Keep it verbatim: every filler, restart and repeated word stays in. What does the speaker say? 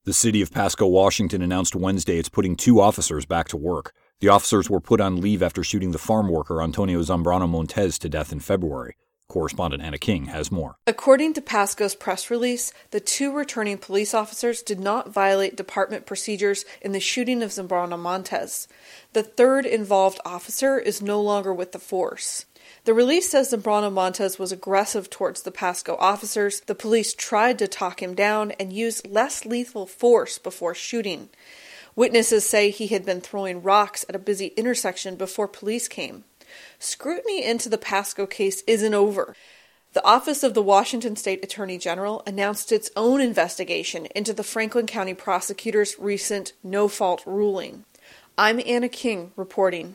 The city of Pasco, Washington announced Wednesday it's putting two officers back to work. The officers were put on leave after shooting the farm worker Antonio Zambrano Montes to death in February. Correspondent Anna King has more. According to Pasco's press release, the two returning police officers did not violate department procedures in the shooting of Zambrano Montes. The third involved officer is no longer with the force. The release says Zambrano Montes was aggressive towards the Pasco officers. The police tried to talk him down and used less lethal force before shooting. Witnesses say he had been throwing rocks at a busy intersection before police came. Scrutiny into the Pasco case isn't over. The Office of the Washington State Attorney General announced its own investigation into the Franklin County prosecutor's recent no-fault ruling. I'm Anna King, reporting.